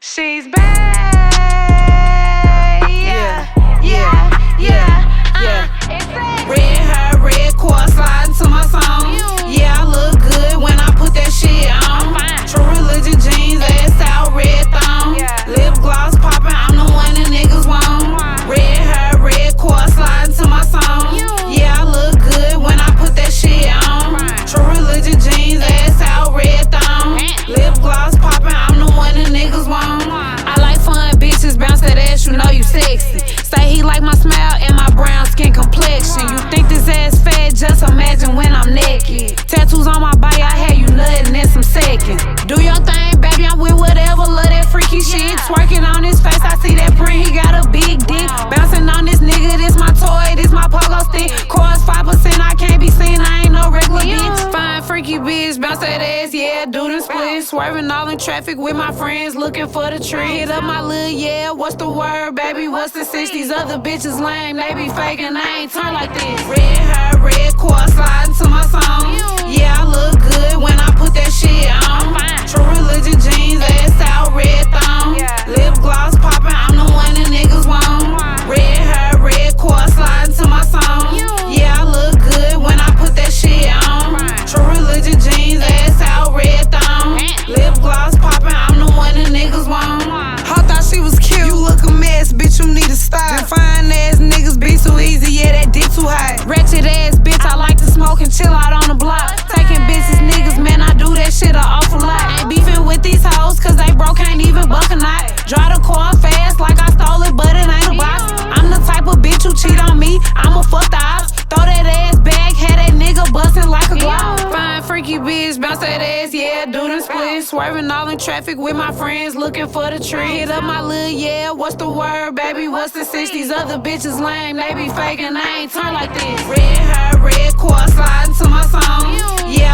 She's bad. Yeah. Red hair, red cord, sliding to my song. Yeah, I look good when I put that shit on. True religion jeans, ass out, red thong. Lip gloss poppin', I'm the one that niggas want. Red hair, red cord, sliding to my song. Yeah, I look good when I put that shit on. True religion jeans, ass out, red thong. Lip gloss poppin', I'm the one that niggas want. I like fun bitches, bounce that ass, you know you sexy. Say he like my smile and my brown skin complexion. You think this ass fat, just imagine when I'm naked. Tattoos on my body, I had you nuttin' in some seconds. Do your thing, baby, I'm with whatever, love that freaky shit. Twerking on his face, I see that print, he got a big dick. Bouncing on this nigga, this my toy, this my pogo stick. Course 5%, I can't be seen, I ain't no regular bitch. Fine, freaky bitch, bounce that ass, yeah, do them split. Swerving all in traffic with my friends, looking for the tree. Hit up my lil' yeah, what's the word, baby, what's the 6? These other bitches lame, they be faking, I ain't turn like this. Red hair, red cord, sliding to my song. Yeah, I look good when I put that shit on. True religion jeans, ass out, red thong. Lip gloss poppin', I'm the one that niggas want. Red hair, red cord, sliding to my song. Yeah, I look good when I put that shit on. True religion jeans, ass out, red thong. Lip gloss poppin', I'm the one that niggas want. I thought she was cute. You look a mess, bitch, you need to stop. Them fine ass niggas be too easy, yeah, that dick too high. Ratchet ass bitch, I like to smoke and chill out on the block. Taking bitches, niggas, man, I do that shit an awful lot. Ain't beefing with these hoes, cause they broke, can't even buck a knot. Drive the car fast like I stole it, but it ain't a box. I'm the type of bitch who cheat on me, I'ma fuck the ops. Throw that ass back, had that nigga bustin' like a Glock. Fine, freaky bitch, bounce that ass, yeah, do them splits. Swerving all in traffic with my friends, looking for the tree. Hit up my lil' yeah, what's the word, baby, what's the 6? These other bitches lame, they be faking, I ain't turn like this. Red hair, red cord, sliding to my song. Yeah,